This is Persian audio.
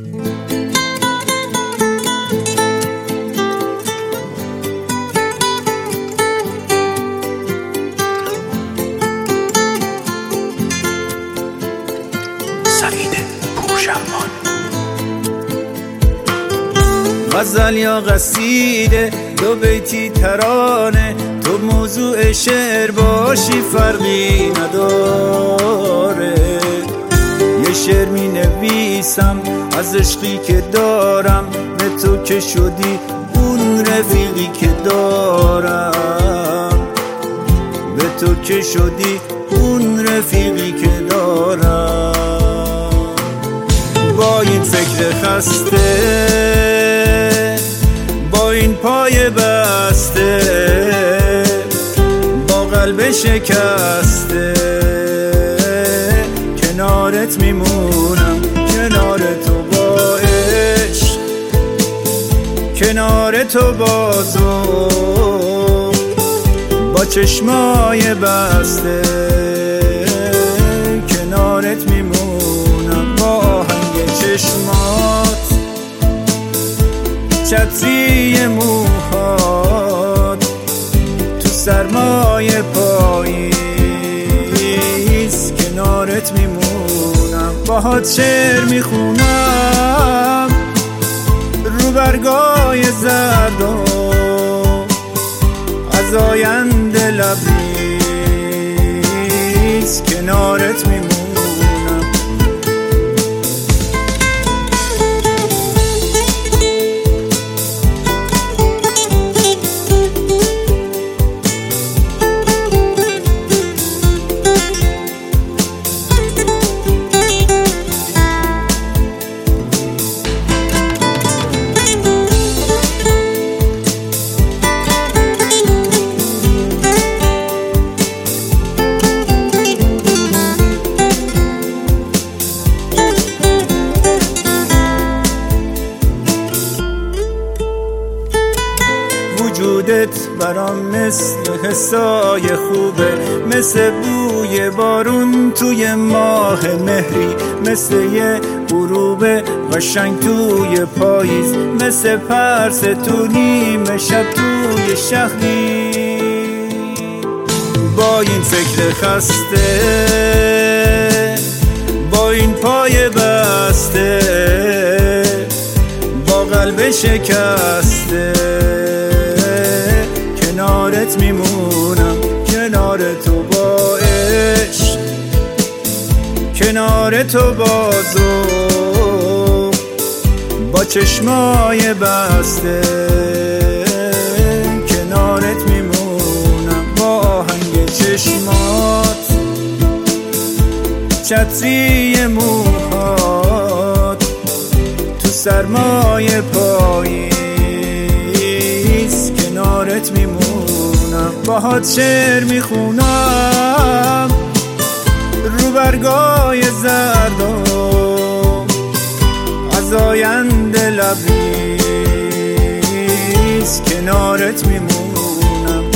غزل یا قصیده، دو بیتی ترانه، تو موضوع شعر باشی فرقی نداره. یه شعر می نویسم از عشقی که دارم، به تو که شدی اون رفیقی که دارم، به تو که شدی اون رفیقی که دارم. با این فکر خسته، با این پای بسته، با قلب شکسته، کنارت میمونم، کنار تو با عشق، کنار تو با ذوق، با چشمای بسته، کنارت میمونم، با آهنگ چشمات، چتری موهات، تو سرمای پاییز کنارت میمونم. باهات شعر میخونم رو برگای زرد و از آینده لبریز کنارت میمونم. وجودت برام مثل حسای خوبه، مثل بوی بارون توی ماه مهری، مثل یه غروب قشنگ توی پاییز، مثل پرس تو نیمه شب توی شهری. با این فکر خسته، با این پای بسته، با قلب شکسته، کنارت میمونم، کنار تو با عشق، کنار تو با ذوق، با چشمای بسته، کنارت میمونم، با آهنگ چشمات، چتری موهات، تو سرمای پاییز کنارت میمونم. باهات شعر میخونم رو برگای زرد و از آینده لبریز کنارت میمونم.